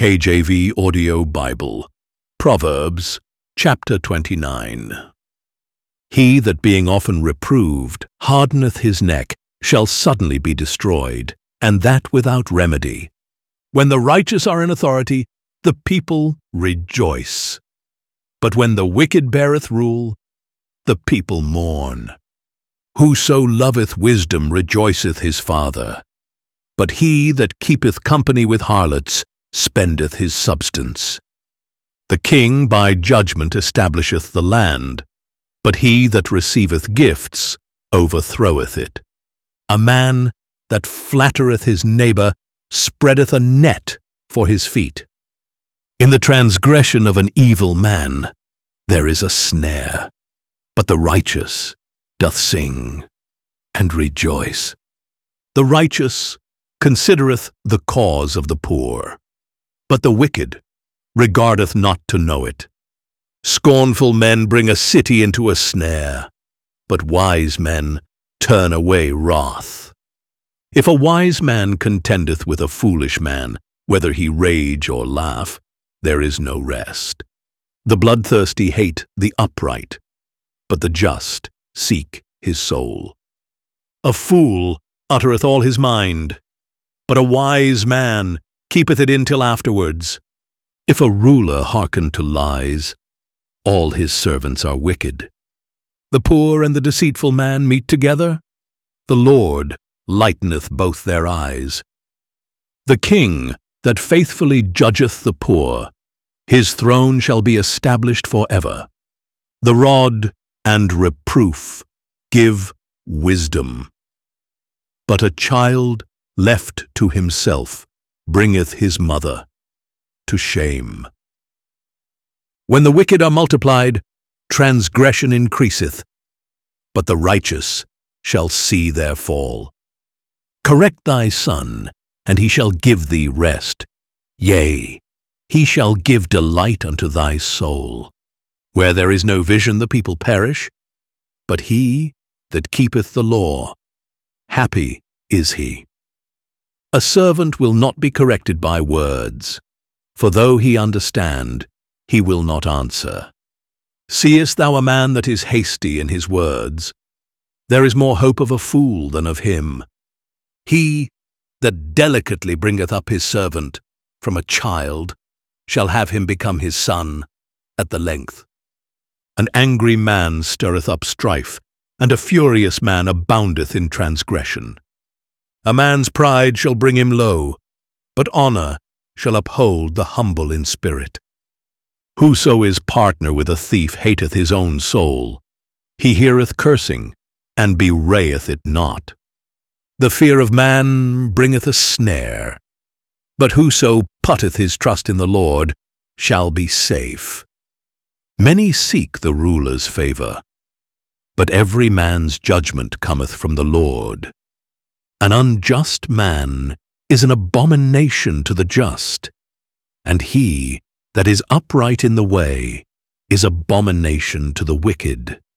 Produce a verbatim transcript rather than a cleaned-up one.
K J V Audio Bible, Proverbs, chapter twenty-nine. He that being often reproved hardeneth his neck shall suddenly be destroyed, and that without remedy. When the righteous are in authority, the people rejoice. But when the wicked beareth rule, the people mourn. Whoso loveth wisdom rejoiceth his father, but he that keepeth company with harlots spendeth his substance. The king by judgment establisheth the land, but he that receiveth gifts overthroweth it. A man that flattereth his neighbor spreadeth a net for his feet. In the transgression of an evil man there is a snare, but the righteous doth sing and rejoice. The righteous considereth the cause of the poor, but the wicked regardeth not to know it. Scornful men bring a city into a snare, but wise men turn away wrath. If a wise man contendeth with a foolish man, whether he rage or laugh, there is no rest. The bloodthirsty hate the upright, but the just seek his soul. A fool uttereth all his mind, but a wise man keepeth it in till afterwards. If a ruler hearken to lies, all his servants are wicked. The poor and the deceitful man meet together, the Lord lighteneth both their eyes. The king that faithfully judgeth the poor, his throne shall be established for ever. The rod and reproof give wisdom, but a child left to himself bringeth his mother to shame. When the wicked are multiplied, transgression increaseth, but the righteous shall see their fall. Correct thy son, and he shall give thee rest. Yea, he shall give delight unto thy soul. Where there is no vision the people perish, but he that keepeth the law, happy is he. A servant will not be corrected by words, for though he understand, he will not answer. Seest thou a man that is hasty in his words? There is more hope of a fool than of him. He that delicately bringeth up his servant from a child shall have him become his son at the length. An angry man stirreth up strife, and a furious man aboundeth in transgression. A man's pride shall bring him low, but honor shall uphold the humble in spirit. Whoso is partner with a thief hateth his own soul. He heareth cursing, and bewrayeth it not. The fear of man bringeth a snare, but whoso putteth his trust in the Lord shall be safe. Many seek the ruler's favor, but every man's judgment cometh from the Lord. An unjust man is an abomination to the just, and he that is upright in the way is abomination to the wicked.